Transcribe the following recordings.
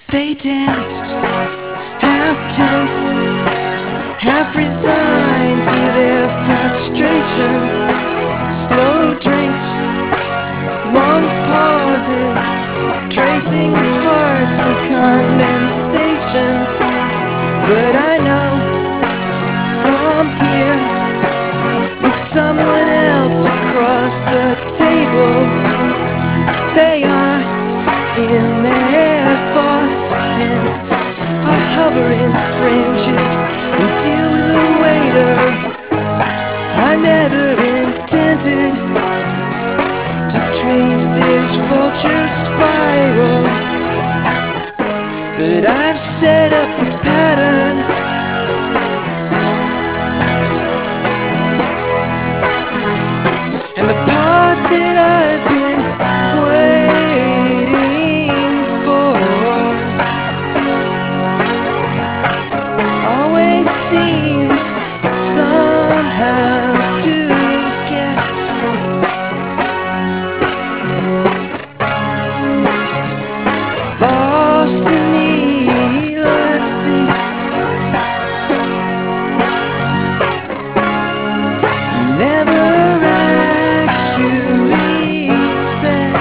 They danced, half tense, half resigned to their frustration. Slow drinks, long pauses, tracing parts of condensation. But I know from here, with someone else across the table, they are in their thoughts and are hovering fringes and deal with a waiter. I never intended to trace this vulture spiral, but I've set up a pattern. And the part that I've been waiting for always seems somehow to get lost in the ellipses. Never actually said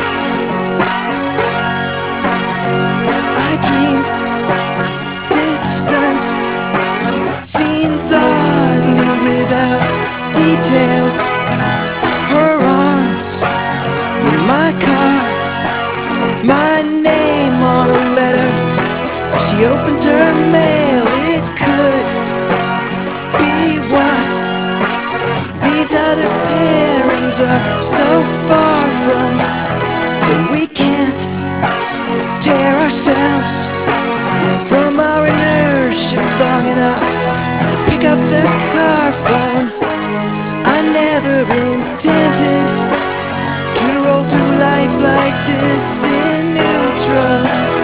I dreamed distant scenes oddly without details. Her arms in my car, my name on a letter. She opened her mail. It could be what these other pairings are so far from, but we can't tear ourselves from our inertia long enough to pick up the car phone. I never intended to roll through life like this in neutral,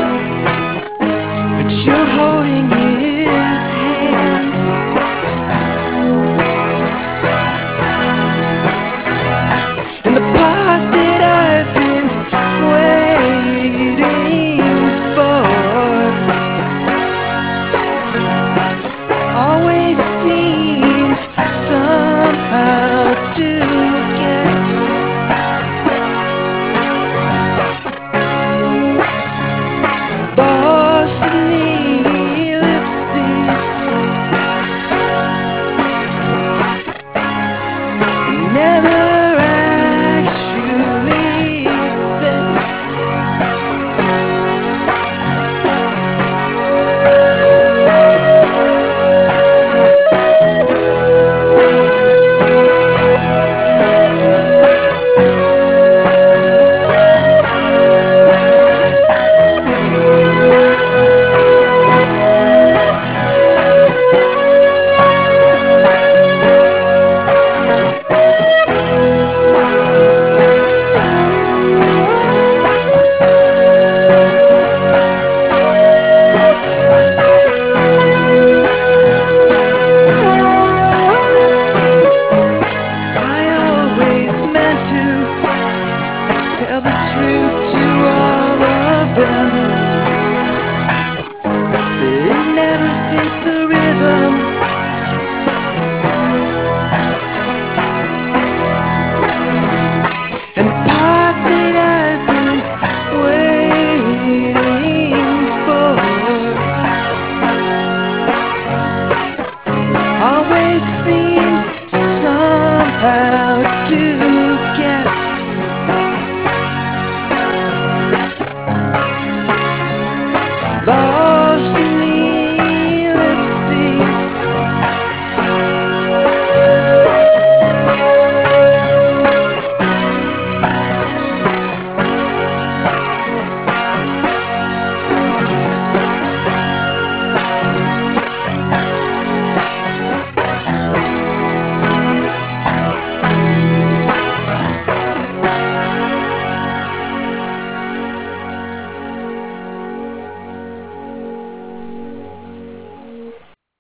but you're holding his hand. And the part that I've been waiting for always seems somehow to get lost in the ellipses. Never actually said tell the truth to all of them, but it never fit the rhythm. And the part that I've been waiting for always seems somehow to